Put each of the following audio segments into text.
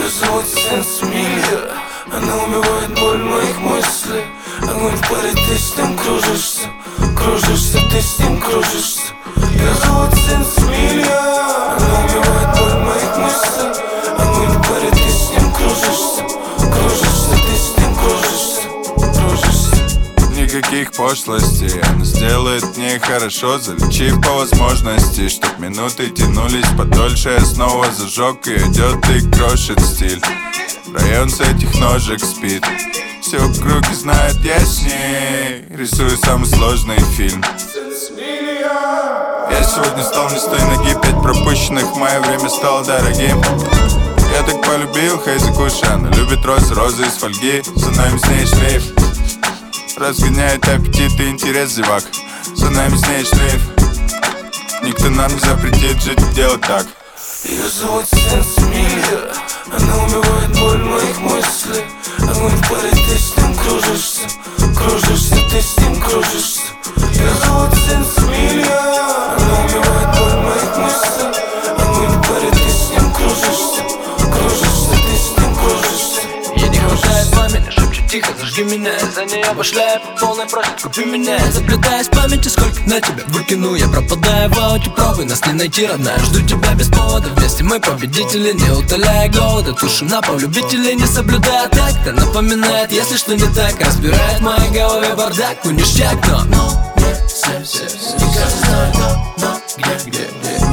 зовут Сенсмилья. Она убивает боль моих мыслей. Огонь в паре, ты с ним кружишься. Кружишься, ты с ним кружишься. Ее зовут Сенсмилья. Она убивает боль моих мыслей. Огонь в паре, ты с ним кружишься. Кружишься, ты с ним кружишься. Кружишься. Никаких пошлостей, она сделает мне хорошо, залечив по возможности, чтоб минуты тянулись подольше. Я снова зажег и идет и крошит стиль. Район с этих ножек спит. Все в круге знает, я с ней рисую самый сложный фильм. Я сегодня стал не с той ноги, 5 пропущенных, мое время стало дорогим. Я так полюбил Хейзи Куша, она любит розы из фольги. За нами с ней шлейф, разгоняет аппетит и интерес зевак. За нами с ней шлейф, никто нам не запретит жить и делать так. Ее зовут Сенсмилья. Она убивает боль моих мыслей. Огонь в паре, ты с ним кружишься. Кружишься, ты с ним кружишься. Ее зовут Сенсмилья. Она убивает боль моих мыслей. Огонь в паре, ты с ним кружишься. Кружишься, ты с ним кружишься. Ей не хватает пламени, шепчет тихо, зажги меня. За ней обошляю по полной, просит, купи меня. Заплетаясь в памяти, сколько на тебя выкину. Я пропадаю в ауте, пробуй нас не найти, родная. Жду тебя без повода, вместе мы победители. Не утоляя голода, тушим на пол любителей. Не соблюдая так-то, напоминает, если что не так. Разбирает в моей голове бардак, ну ништяк, но не все, не каждый знает, но где,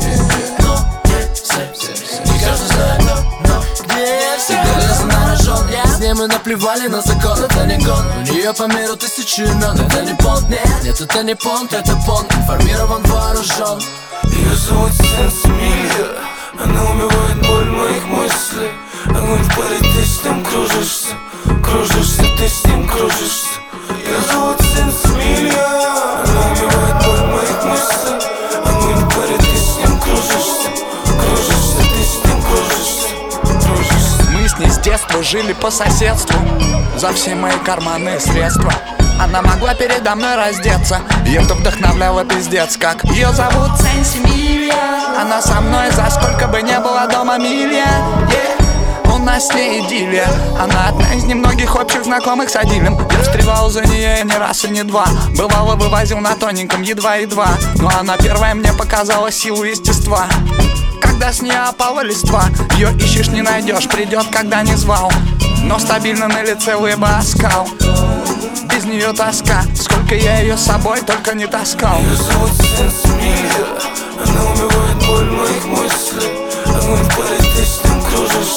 не каждый знает, но где. Всегда лезу на рожон, с ней мы наплевали на закон, это не гон. У нее по миру тысячи имен, это не понт, нет, это не понт, это понт. Информирован, вооружен. Ее зовут Сенсмилья. Она убивает боль моих мыслей. Огонь в паре, ты с ним кружишься. Кружишься, ты с ним кружишься. Ее зовут Сенсмилья. Она убивает боль моих мыслей. Огонь в паре, ты с ним кружишься. Кружишься, ты с ним кружишься. Кружишься. Мы с ней с детства жили по соседству. За все мои карманные средства она могла передо мной раздеться, и это вдохновляло пиздец как. Ее зовут Сенсмилья. Она со мной за сколько бы не было дома милья. У нас с ней идиллия. Она одна из немногих общих знакомых с Адилем. Я встревал за нее не раз и не два. Бывало вывозил на тоненьком едва-едва. Но она первая мне показала силу естества. Когда с нее опала листва, ее ищешь не найдешь, придет когда не звал. Но стабильно на лице улыба оскал. Без нее тоска, сколько я ее с собой только не таскал. Ее зовут Сенсмилья. Она убивает боль моих мыслей. Огонь в паре, ты с ним кружишься.